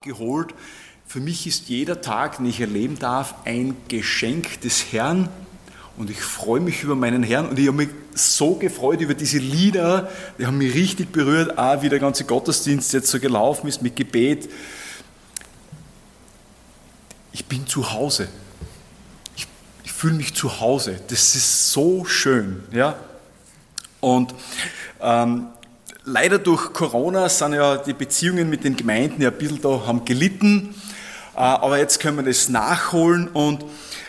abgeholt. Für mich ist jeder Tag, den ich erleben darf, ein Geschenk des Herrn. Und ich freue mich über meinen Herrn. Und ich habe mich so gefreut über diese Lieder. Die haben mich richtig berührt. Auch wie der ganze Gottesdienst jetzt so gelaufen ist mit Gebet. Ich bin zu Hause. Ich fühle mich zu Hause. Das ist so schön. Ja? Und leider durch Corona sind ja die Beziehungen mit den Gemeinden ja ein bisschen da, haben gelitten. Aber jetzt können wir das nachholen. Und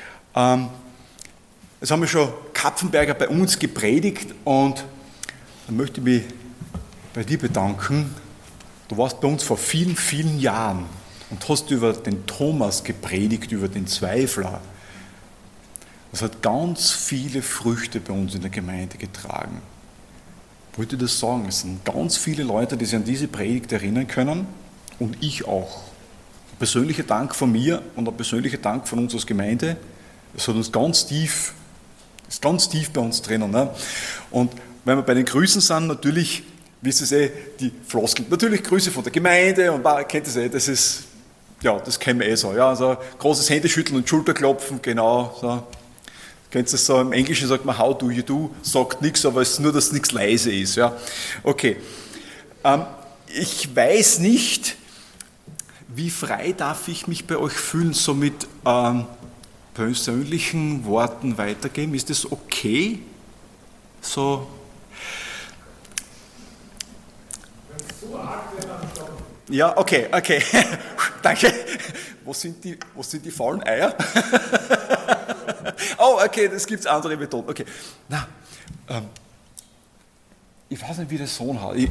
jetzt haben wir schon Kapfenberger bei uns gepredigt. Und dann möchte ich mich bei dir bedanken. Du warst bei uns vor vielen, vielen Jahren und hast über den Thomas gepredigt, über den Zweifler. Das hat ganz viele Früchte bei uns in der Gemeinde getragen. Ich wollte das sagen, es sind ganz viele Leute, die sich an diese Predigt erinnern können und ich auch. Ein persönlicher Dank von mir und ein persönlicher Dank von uns als Gemeinde. Es hat uns ist ganz tief bei uns drinnen. Ne? Und wenn wir bei den Grüßen sind, natürlich, wisst ihr die Floskel, natürlich Grüße von der Gemeinde und kennt ihr das ist, ja, das kennen wir so. Ja, also großes Händeschütteln und Schulterklopfen, genau, so. Kennst du das so? Im Englischen sagt man how do you do, sagt nichts, aber es ist nur, dass nichts leise ist. Ja? Okay. Ich weiß nicht, wie frei darf ich mich bei euch fühlen, so mit persönlichen Worten weitergeben. Ist das okay? So. Ja, okay. Danke. Wo sind die faulen Eier? Oh, okay, das gibt es andere Methoden. Okay. Na, ich weiß nicht, wie der Sohn hat.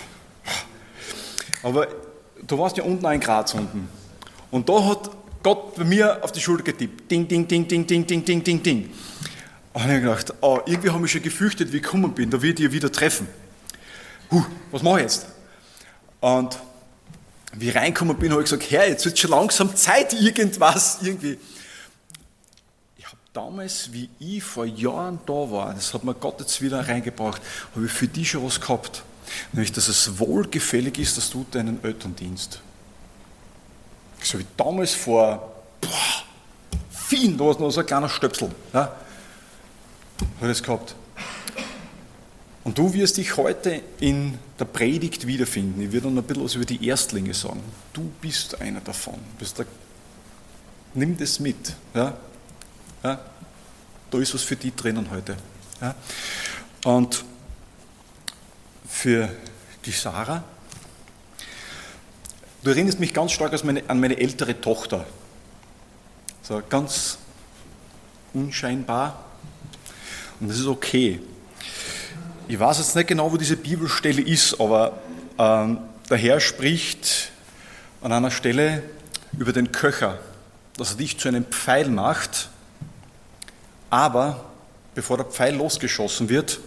Aber du warst ja unten in Graz unten. Und da hat Gott bei mir auf die Schulter getippt. Ding, ding, ding, ding, ding, ding, ding, ding, ding. Und ich habe gedacht, irgendwie habe ich schon gefürchtet, wie ich gekommen bin. Da wird ich wieder treffen. Was mache ich jetzt? Und wie ich reingekommen bin, habe ich gesagt, Herr, jetzt wird schon langsam Zeit, irgendwie. Ich habe damals, wie ich vor Jahren da war, das hat mir Gott jetzt wieder reingebracht, habe ich für dich schon was gehabt. Nämlich, dass es wohlgefällig ist, dass du deinen Eltern dienst. So wie damals vor vielen, da war es noch so ein kleiner Stöpsel. Ja, habe ich das gehabt. Und du wirst dich heute in der Predigt wiederfinden. Ich werde noch ein bisschen was über die Erstlinge sagen. Du bist einer davon. Nimm das mit. Ja? Ja? Da ist was für die drinnen heute. Ja? Und für die Sarah, du erinnerst mich ganz stark an meine ältere Tochter. So ganz unscheinbar. Und das ist okay. Ich weiß jetzt nicht genau, wo diese Bibelstelle ist, aber der Herr spricht an einer Stelle über den Köcher, dass er dich zu einem Pfeil macht, aber bevor der Pfeil losgeschossen wird,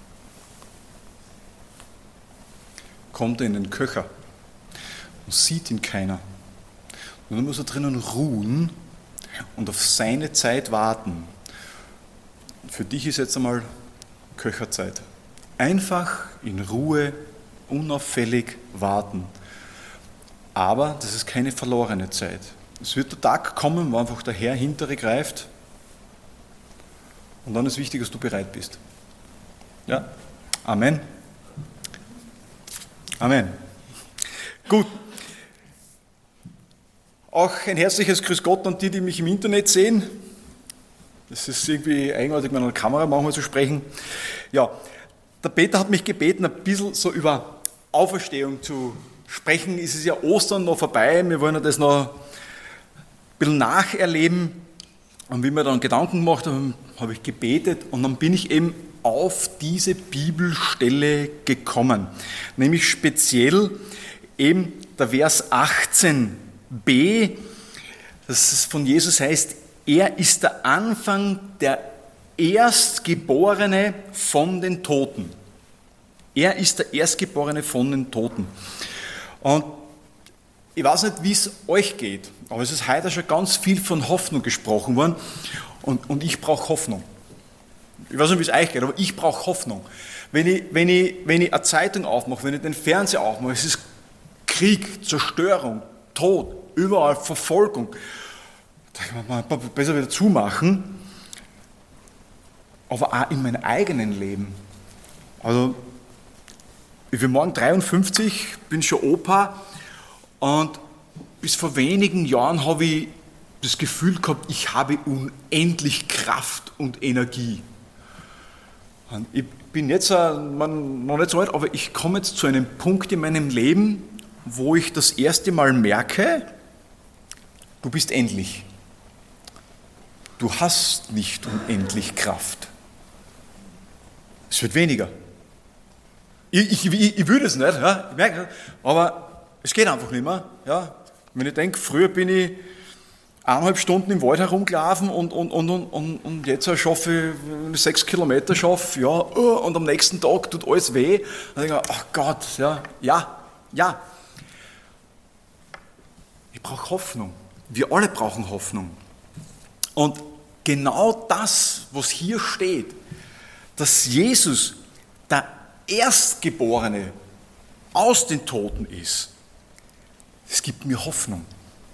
kommt er in den Köcher und sieht ihn keiner. Und dann muss er drinnen ruhen und auf seine Zeit warten. Für dich ist jetzt einmal Köcherzeit. Einfach in Ruhe, unauffällig warten. Aber das ist keine verlorene Zeit. Es wird der Tag kommen, wo einfach der Herr hinter dir greift. Und dann ist wichtig, dass du bereit bist. Ja? Amen. Amen. Gut. Auch ein herzliches Grüß Gott an die, die mich im Internet sehen. Das ist irgendwie eigenartig, mit einer Kamera manchmal zu sprechen. Ja. Der Peter hat mich gebeten, ein bisschen so über Auferstehung zu sprechen. Es ist ja Ostern noch vorbei, wir wollen ja das noch ein bisschen nacherleben. Und wie wir dann Gedanken gemacht haben, habe ich gebetet und dann bin ich eben auf diese Bibelstelle gekommen. Nämlich speziell eben der Vers 18b, das von Jesus heißt, er ist der Anfang der Erstgeborene von den Toten. Er ist der Erstgeborene von den Toten. Und ich weiß nicht, wie es euch geht, aber es ist heute schon ganz viel von Hoffnung gesprochen worden und ich brauche Hoffnung. Ich weiß nicht, wie es euch geht, aber ich brauche Hoffnung. Wenn ich eine Zeitung aufmache, wenn ich den Fernseher aufmache, es ist Krieg, Zerstörung, Tod, überall Verfolgung. Da kann man besser wieder zumachen. Aber auch in meinem eigenen Leben. Also, ich bin morgen 53, bin schon Opa und bis vor wenigen Jahren habe ich das Gefühl gehabt, ich habe unendlich Kraft und Energie. Und ich bin jetzt noch nicht so alt, aber ich komme jetzt zu einem Punkt in meinem Leben, wo ich das erste Mal merke, du bist endlich. Du hast nicht unendlich Kraft. Es wird weniger. Ich will es nicht, ja, ich merke, aber es geht einfach nicht mehr. Ja. Wenn ich denke, früher bin ich 1,5 Stunden im Wald herumgelaufen und jetzt schaffe ich 6 Kilometer schaffe, ja, und am nächsten Tag tut alles weh. Dann denke ich, ach Gott, ja. Ich brauche Hoffnung. Wir alle brauchen Hoffnung. Und genau das, was hier steht, dass Jesus der Erstgeborene aus den Toten ist, es gibt mir Hoffnung.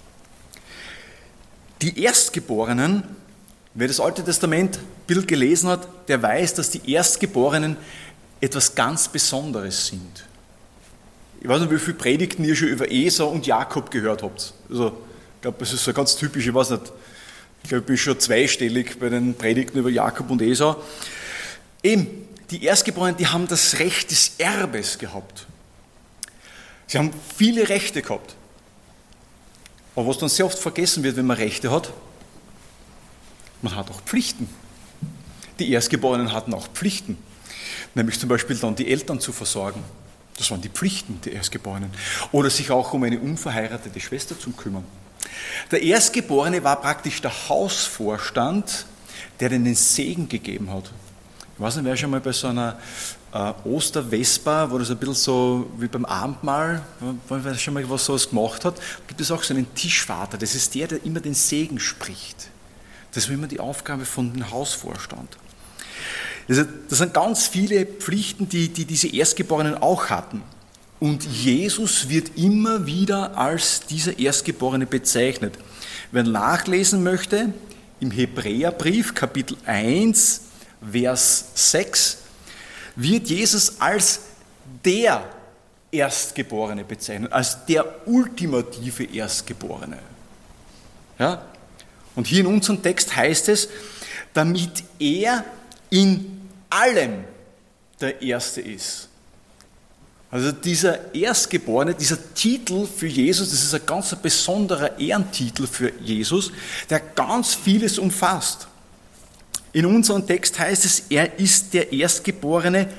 Die Erstgeborenen, wer das Alte Testament ein bisschen gelesen hat, der weiß, dass die Erstgeborenen etwas ganz Besonderes sind. Ich weiß nicht, wie viele Predigten ihr schon über Esau und Jakob gehört habt. Also, ich glaube, das ist so ganz typisch, ich weiß nicht, ich glaube, ich bin schon zweistellig bei den Predigten über Jakob und Esau. Eben, die Erstgeborenen, die haben das Recht des Erbes gehabt. Sie haben viele Rechte gehabt. Aber was dann sehr oft vergessen wird, wenn man Rechte hat, man hat auch Pflichten. Die Erstgeborenen hatten auch Pflichten. Nämlich zum Beispiel dann die Eltern zu versorgen. Das waren die Pflichten der Erstgeborenen. Oder sich auch um eine unverheiratete Schwester zu kümmern. Der Erstgeborene war praktisch der Hausvorstand, der den Segen gegeben hat. Ich weiß nicht, wer schon mal bei so einer Ostervesper, wo das ein bisschen so wie beim Abendmahl, wer schon mal was sowas gemacht hat, gibt es auch so einen Tischvater. Das ist der immer den Segen spricht. Das war immer die Aufgabe von dem Hausvorstand. Das sind ganz viele Pflichten, die diese Erstgeborenen auch hatten. Und Jesus wird immer wieder als dieser Erstgeborene bezeichnet. Wer nachlesen möchte, im Hebräerbrief, Kapitel 1, Vers 6, wird Jesus als der Erstgeborene bezeichnet, als der ultimative Erstgeborene. Ja? Und hier in unserem Text heißt es, damit er in allem der Erste ist. Also dieser Erstgeborene, dieser Titel für Jesus, das ist ein ganz besonderer Ehrentitel für Jesus, der ganz vieles umfasst. In unserem Text heißt es, er ist der Erstgeborene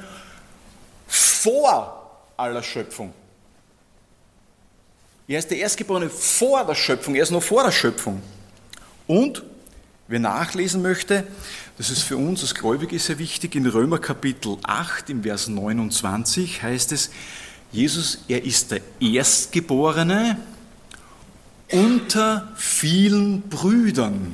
vor aller Schöpfung. Er ist der Erstgeborene vor der Schöpfung, er ist noch vor der Schöpfung. Und, wer nachlesen möchte, das ist für uns als Gläubige sehr wichtig, in Römer Kapitel 8, im Vers 29 heißt es, Jesus, er ist der Erstgeborene unter vielen Brüdern.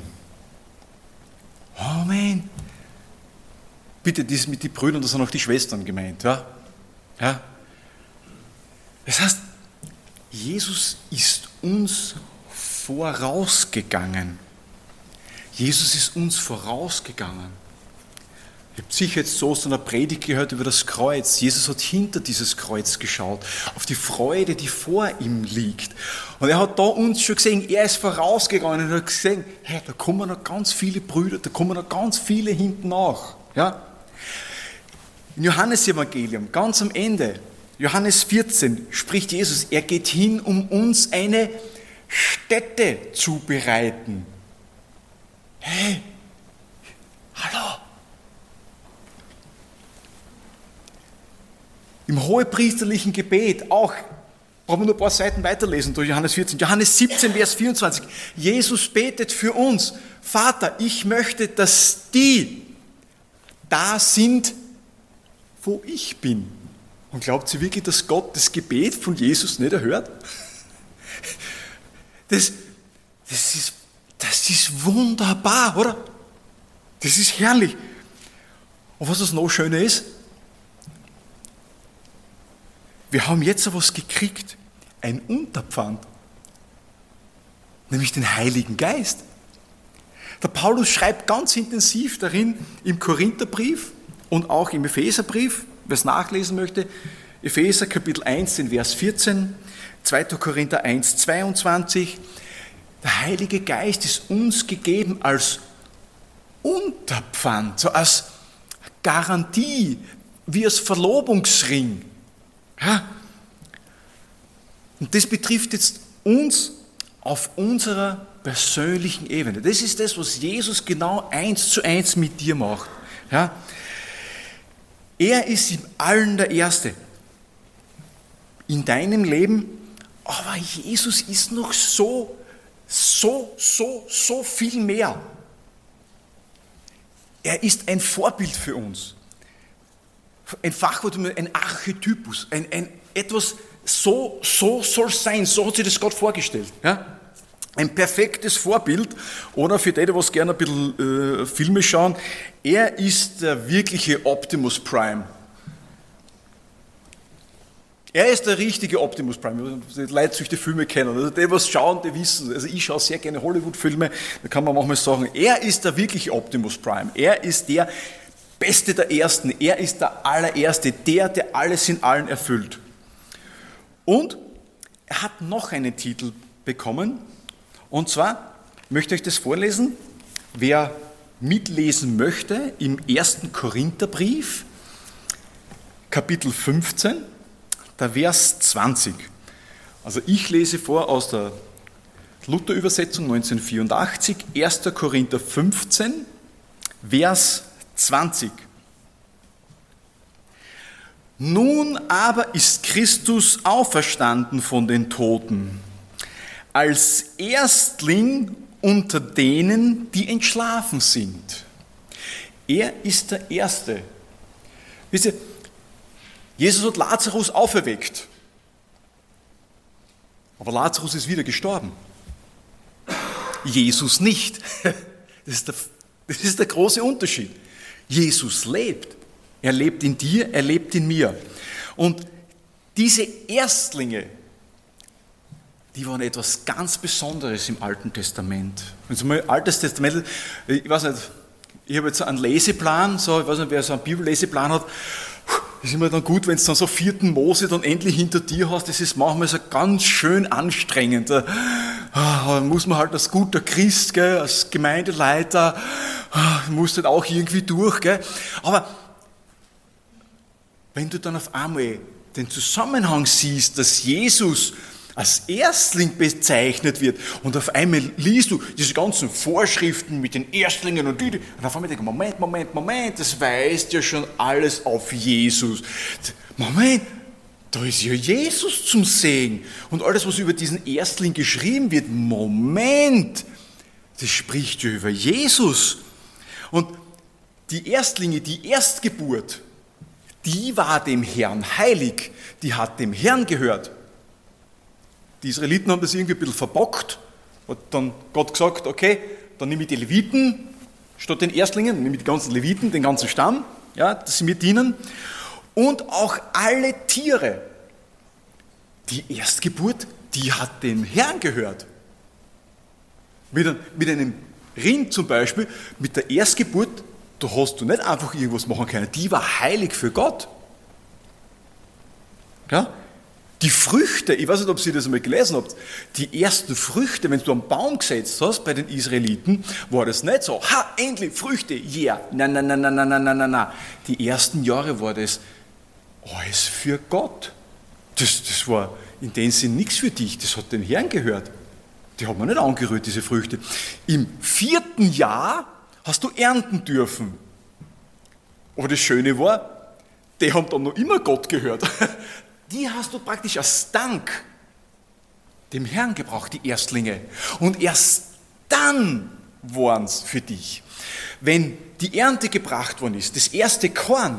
Amen. Bitte, das mit den Brüdern, das sind auch die Schwestern gemeint. Ja? Ja? Das heißt, Jesus ist uns vorausgegangen. Jesus ist uns vorausgegangen. Ihr habt sicher jetzt so aus einer Predigt gehört über das Kreuz. Jesus hat hinter dieses Kreuz geschaut, auf die Freude, die vor ihm liegt. Und er hat da uns schon gesehen, er ist vorausgegangen und hat gesehen, hey, da kommen noch ganz viele Brüder, da kommen noch ganz viele hinten nach. Ja? Im Johannesevangelium, ganz am Ende, Johannes 14, spricht Jesus, er geht hin, um uns eine Stätte zu bereiten. Hey, hallo. Im hohepriesterlichen Gebet, auch, brauchen wir nur ein paar Seiten weiterlesen durch Johannes 14. Johannes 17, Vers 24. Jesus betet für uns. Vater, ich möchte, dass die da sind, wo ich bin. Und glaubt ihr wirklich, dass Gott das Gebet von Jesus nicht erhört? Das ist wunderbar, oder? Das ist herrlich. Und was das noch schöner ist, wir haben jetzt etwas gekriegt, ein Unterpfand. nämlich den Heiligen Geist. Der Paulus schreibt ganz intensiv darin im Korintherbrief und auch im Epheserbrief, wer es nachlesen möchte, Epheser Kapitel 1, den Vers 14, 2. Korinther 1, 22. Der Heilige Geist ist uns gegeben als Unterpfand, so als Garantie, wie als Verlobungsring. Ja? Und das betrifft jetzt uns auf unserer persönlichen Ebene. Das ist das, was Jesus genau 1:1 mit dir macht. Ja? Er ist im Allen der Erste. In deinem Leben, aber Jesus ist noch so viel mehr. Er ist ein Vorbild für uns. Ein Fachwort, ein Archetypus, ein etwas, so soll es sein, so hat sich das Gott vorgestellt. Ja? Ein perfektes Vorbild, oder für die, die was gerne ein bisschen Filme schauen, er ist der wirkliche Optimus Prime. Er ist der richtige Optimus Prime, die Leute sich die Filme kennen. Also die, was schauen, die wissen. Also ich schaue sehr gerne Hollywood-Filme, da kann man manchmal sagen, er ist der wirkliche Optimus Prime. Er ist der Beste der Ersten. Er ist der Allererste, der alles in allen erfüllt. Und er hat noch einen Titel bekommen. Und zwar, ich möchte euch das vorlesen, wer mitlesen möchte, im 1. Korintherbrief, Kapitel 15, der Vers 20. Also ich lese vor aus der Luther-Übersetzung 1984, 1. Korinther 15, Vers 20. Nun aber ist Christus auferstanden von den Toten, als Erstling unter denen, die entschlafen sind. Er ist der Erste. Wisst ihr, Jesus hat Lazarus auferweckt. Aber Lazarus ist wieder gestorben. Jesus nicht. Das ist der große Unterschied. Jesus lebt. Er lebt in dir, er lebt in mir. Und diese Erstlinge, die waren etwas ganz Besonderes im Alten Testament. Wenn Sie mal Altes Testament, ich weiß nicht, ich habe jetzt einen Leseplan, so, ich weiß nicht, wer so einen Bibelleseplan hat, das ist immer dann gut, wenn du dann so 4. Mose dann endlich hinter dir hast, das ist manchmal so ganz schön anstrengend. Da muss man halt als guter Christ, gell, als Gemeindeleiter, muss halt auch irgendwie durch. Gell. Aber wenn du dann auf einmal den Zusammenhang siehst, dass Jesus als Erstling bezeichnet wird und auf einmal liest du diese ganzen Vorschriften mit den Erstlingen und auf einmal denkst du, Moment, das weist ja schon alles auf Jesus. Moment, da ist ja Jesus zum Sehen. Und alles, was über diesen Erstling geschrieben wird, Moment, das spricht ja über Jesus. Und die Erstlinge, die Erstgeburt, die war dem Herrn heilig, die hat dem Herrn gehört. Die Israeliten haben das irgendwie ein bisschen verbockt, hat dann Gott gesagt, okay, dann nehme ich die Leviten statt den Erstlingen, nehme ich die ganzen Leviten, den ganzen Stamm, ja, dass sie mir dienen, und auch alle Tiere. Die Erstgeburt, die hat dem Herrn gehört. Mit einem Rind zum Beispiel, mit der Erstgeburt, da hast du nicht einfach irgendwas machen können, die war heilig für Gott. Ja? Die Früchte, ich weiß nicht, ob Sie das einmal gelesen habt, die ersten Früchte, wenn du am Baum gesetzt hast bei den Israeliten, war das nicht so, endlich Früchte, yeah, nein. Die ersten Jahre war das alles für Gott. Das war in dem Sinn nichts für dich, das hat dem Herrn gehört. Die haben wir nicht angerührt, diese Früchte. Im 4. Jahr hast du ernten dürfen. Aber das Schöne war, die haben dann noch immer Gott gehört. Die hast du praktisch als Dank dem Herrn gebraucht, die Erstlinge. Und erst dann waren es für dich. Wenn die Ernte gebracht worden ist, das erste Korn,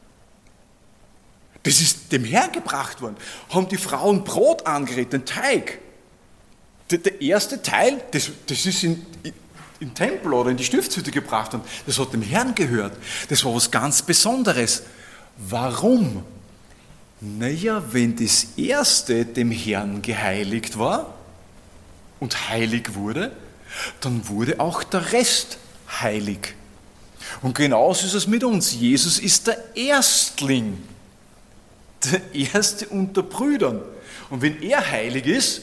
das ist dem Herrn gebracht worden, haben die Frauen Brot angerührt, den Teig. Der erste Teil, das ist in Tempel oder in die Stiftshütte gebracht worden, das hat dem Herrn gehört. Das war was ganz Besonderes. Warum? Naja, wenn das erste dem Herrn geheiligt war, und heilig wurde, dann wurde auch der Rest heilig. Und genauso ist es mit uns. Jesus ist der Erstling, der Erste unter Brüdern. Und wenn er heilig ist,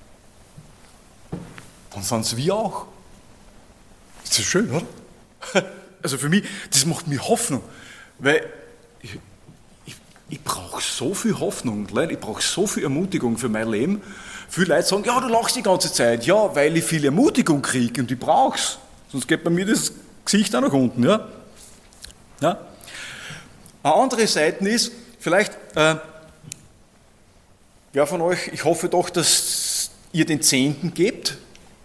dann sind es wir auch. Das ist schön, oder? Also für mich, das macht mir Hoffnung, weil ich brauche so viel Hoffnung, ich brauche so viel Ermutigung für mein Leben. Viele Leute sagen, ja, du lachst die ganze Zeit. Ja, weil ich viel Ermutigung kriege und ich brauche es. Sonst geht bei mir das Gesicht auch nach unten. Ja? Ja? Eine andere Seite ist, vielleicht, wer von euch, ich hoffe doch, dass ihr den Zehnten gebt.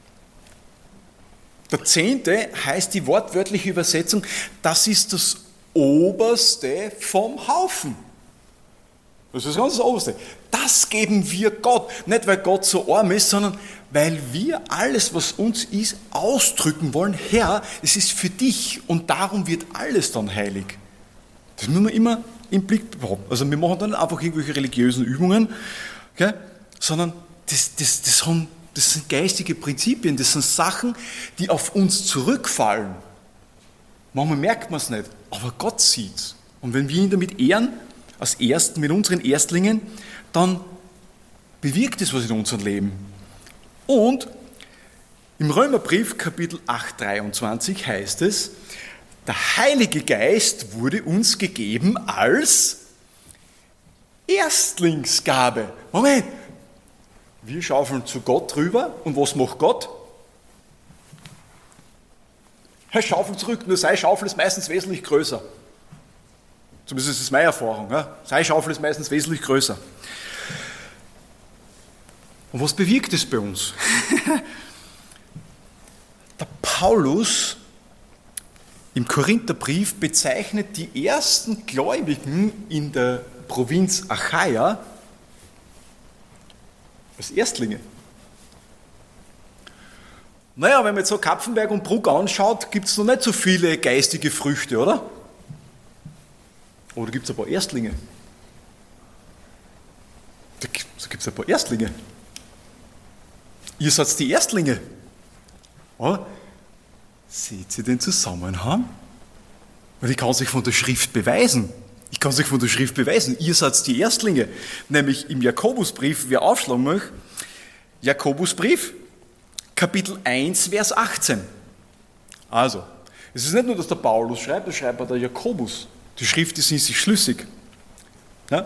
Der Zehnte heißt die wortwörtliche Übersetzung, das ist das Oberste vom Haufen. Das ist ganz das Oberste. Das geben wir Gott. Nicht, weil Gott so arm ist, sondern weil wir alles, was uns ist, ausdrücken wollen. Herr, es ist für dich und darum wird alles dann heilig. Das müssen wir immer im Blick behalten. Also wir machen dann einfach irgendwelche religiösen Übungen, okay? Sondern das sind geistige Prinzipien, das sind Sachen, die auf uns zurückfallen. Manchmal merkt man es nicht, aber Gott sieht es. Und wenn wir ihn damit ehren, als Ersten, mit unseren Erstlingen, dann bewirkt es was in unserem Leben. Und im Römerbrief, Kapitel 8, 23 heißt es, der Heilige Geist wurde uns gegeben als Erstlingsgabe. Moment, wir schaufeln zu Gott rüber und was macht Gott? Er schaufelt zurück, nur seine Schaufel ist meistens wesentlich größer. Zumindest ist es meine Erfahrung. Ja? Seine Schaufel ist meistens wesentlich größer. Und was bewirkt es bei uns? Der Paulus im Korintherbrief bezeichnet die ersten Gläubigen in der Provinz Achaia als Erstlinge. Naja, wenn man jetzt so Kapfenberg und Bruck anschaut, gibt es noch nicht so viele geistige Früchte, oder? Oder gibt es ein paar Erstlinge? Da gibt es ein paar Erstlinge. Ihr seid die Erstlinge. Oder? Seht ihr den Zusammenhang? Weil ich kann sich von der Schrift beweisen. Ihr seid die Erstlinge. Nämlich im Jakobusbrief, wer aufschlagen möchte, Jakobusbrief, Kapitel 1, Vers 18. Also, es ist nicht nur, dass der Paulus schreibt, das schreibt auch der Jakobus. Die Schrift ist in sich schlüssig. Ja?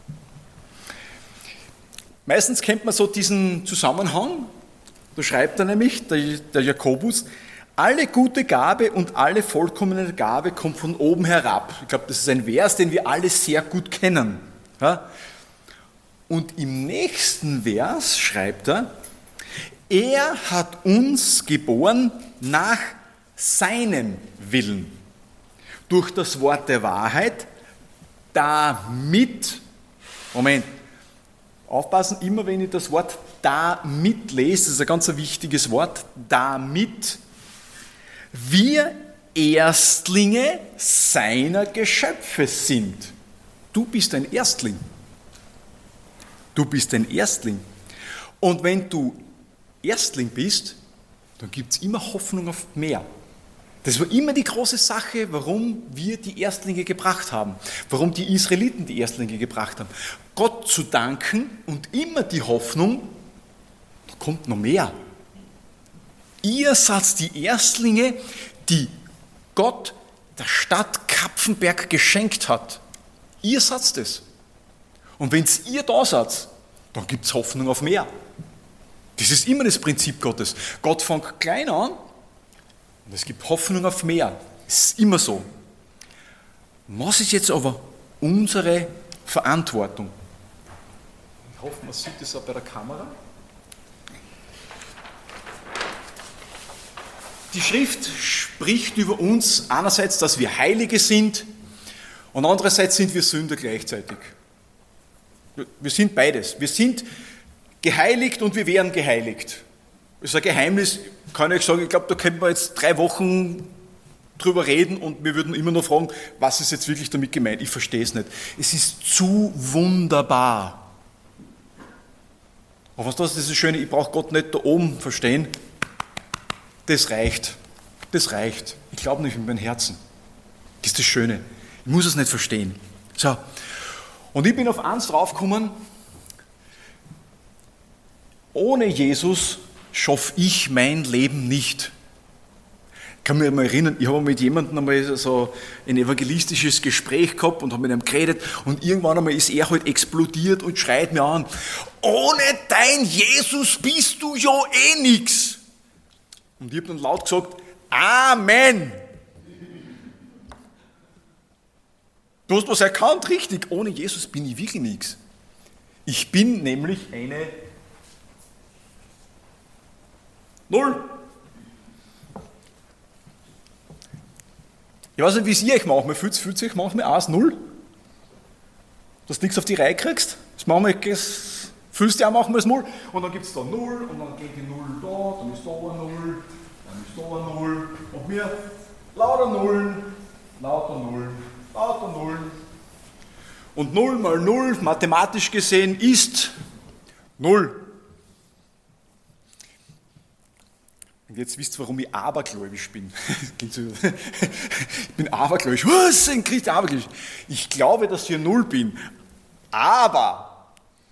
Meistens kennt man so diesen Zusammenhang. Da schreibt er nämlich, der Jakobus, alle gute Gabe und alle vollkommene Gabe kommt von oben herab. Ich glaube, das ist ein Vers, den wir alle sehr gut kennen. Ja? Und im nächsten Vers schreibt er hat uns geboren nach seinem Willen. Durch das Wort der Wahrheit, damit, Moment, aufpassen, immer wenn ich das Wort damit lese, das ist ein ganz wichtiges Wort, damit wir Erstlinge seiner Geschöpfe sind. Du bist ein Erstling. Du bist ein Erstling. Und wenn du Erstling bist, dann gibt es immer Hoffnung auf mehr. Das war immer die große Sache, warum wir die Erstlinge gebracht haben, warum die Israeliten die Erstlinge gebracht haben. Gott zu danken und immer die Hoffnung, da kommt noch mehr. Ihr seid die Erstlinge, die Gott der Stadt Kapfenberg geschenkt hat. Ihr seid es. Und wenn ihr da seid, dann gibt es Hoffnung auf mehr. Das ist immer das Prinzip Gottes. Gott fängt klein an und es gibt Hoffnung auf mehr. Es ist immer so. Was ist jetzt aber unsere Verantwortung? Ich hoffe, man sieht das auch bei der Kamera. Die Schrift spricht über uns einerseits, dass wir Heilige sind und andererseits sind wir Sünder gleichzeitig. Wir sind beides. Wir sind geheiligt und wir werden geheiligt. Das ist ein Geheimnis, kann ich sagen, ich glaube, da könnten wir jetzt 3 Wochen drüber reden und wir würden immer noch fragen, was ist jetzt wirklich damit gemeint? Ich verstehe es nicht. Es ist zu wunderbar. Aber was das ist das Schöne, ich brauche Gott nicht da oben verstehen. Das reicht. Das reicht. Ich glaube nicht mit meinem Herzen. Das ist das Schöne. Ich muss es nicht verstehen. So. Und ich bin auf eins draufgekommen, ohne Jesus schaffe ich mein Leben nicht. Ich kann mich mal erinnern, ich habe mit jemandem einmal so ein evangelistisches Gespräch gehabt und habe mit ihm geredet und irgendwann einmal ist er halt explodiert und schreit mir an, ohne dein Jesus bist du ja eh nix. Und ich habe dann laut gesagt, Amen. Du hast was erkannt, richtig, ohne Jesus bin ich wirklich nichts. Ich bin nämlich eine Null. Ich weiß nicht, wie es ihr euch manchmal fühlt. Fühlt sich manchmal 1-0? Dass du nichts auf die Reihe kriegst? Fühlst du auch manchmal das 0? Und dann gibt es da 0 und dann geht die 0 da, dann ist da eine 0, dann ist da eine 0. Und wir lauter 0, lauter 0, lauter 0. Und 0 mal 0, mathematisch gesehen, ist 0. Und jetzt wisst ihr, warum ich abergläubisch bin. Ich bin abergläubisch. Was? Ein Christ abergläubisch. Ich glaube, dass ich 0 bin. Aber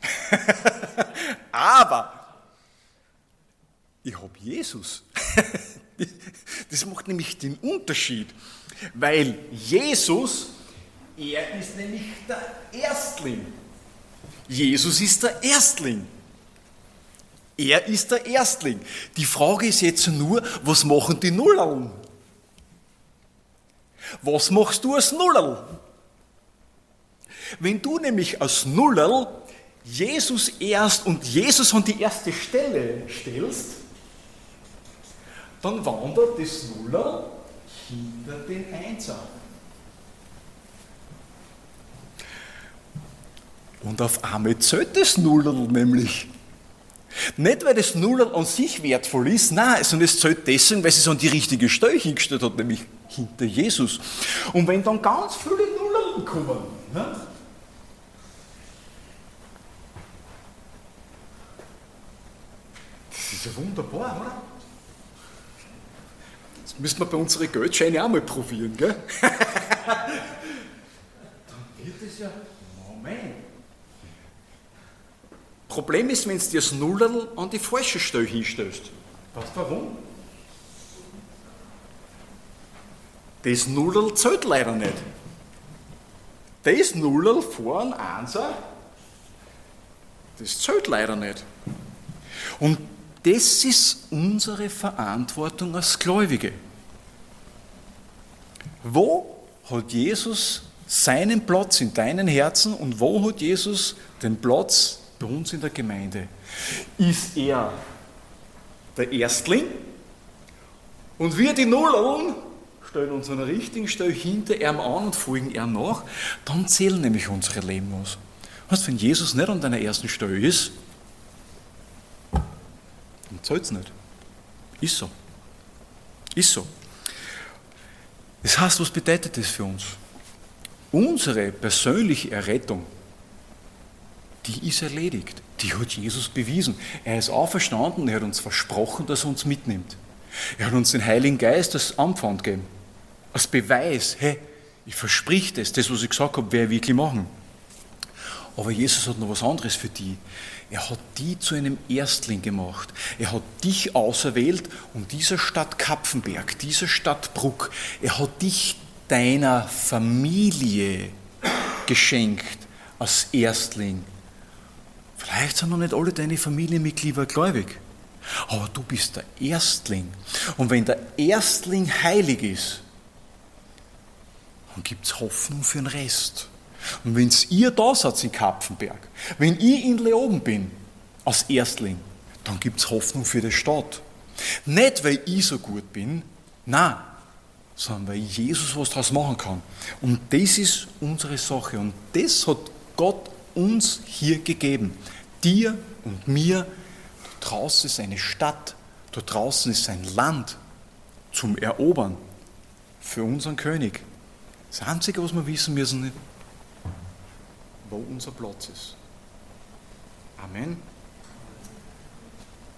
ich habe Jesus. Das macht nämlich den Unterschied. Weil Jesus, er ist nämlich der Erstling. Jesus ist der Erstling. Er ist der Erstling. Die Frage ist jetzt nur, was machen die Nullerln? Was machst du als Nullerl? Wenn du nämlich als Nullerl Jesus erst und Jesus an die erste Stelle stellst, dann wandert das Nullerl hinter den Einser. Und auf einmal zählt das Nullerl nämlich. Nicht, weil das Nullerl an sich wertvoll ist, nein, sondern es zählt deswegen, weil es an die richtige Stelle hingestellt hat, nämlich hinter Jesus. Und wenn dann ganz viele Nullerl kommen, ne? Das ist ja wunderbar, oder? Das müssen wir bei unseren Geldscheinen auch mal probieren, gell? Dann wird es ja, Moment. Problem ist, wenn du dir das Nullerl an die falsche Stelle hinstellst. Weißt du warum? Das Nullerl zählt leider nicht. Das Nullerl vor einem Einser, das zählt leider nicht. Und das ist unsere Verantwortung als Gläubige. Wo hat Jesus seinen Platz in deinem Herzen und wo hat Jesus den Platz bei uns in der Gemeinde? Ist er der Erstling und wir die Nullerln stellen uns an der richtigen Stelle hinter ihm an und folgen ihm nach, dann zählen nämlich unsere Leben aus. Weißt, wenn Jesus nicht an deiner ersten Stelle ist, dann zählt es nicht. Ist so. Ist so. Das heißt, was bedeutet das für uns? Unsere persönliche Errettung, die ist erledigt. Die hat Jesus bewiesen. Er ist auferstanden und er hat uns versprochen, dass er uns mitnimmt. Er hat uns den Heiligen Geist als Anpfand gegeben. Als Beweis, hey, ich versprich das, was ich gesagt habe, werde ich wirklich machen. Aber Jesus hat noch was anderes für die. Er hat die zu einem Erstling gemacht. Er hat dich auserwählt und dieser Stadt Kapfenberg, dieser Stadt Bruck, er hat dich deiner Familie geschenkt als Erstling. Vielleicht sind noch nicht alle deine Familienmitglieder gläubig, aber du bist der Erstling. Und wenn der Erstling heilig ist, dann gibt es Hoffnung für den Rest. Und wenn ihr da seid in Kapfenberg, wenn ich in Leoben bin, als Erstling, dann gibt es Hoffnung für die Stadt. Nicht, weil ich so gut bin, nein, sondern weil Jesus was daraus machen kann. Und das ist unsere Sache. Und das hat Gott uns hier gegeben. Dir und mir. Da draußen ist eine Stadt, da draußen ist ein Land zum Erobern für unseren König. Das Einzige, was wir wissen müssen, wo unser Platz ist. Amen.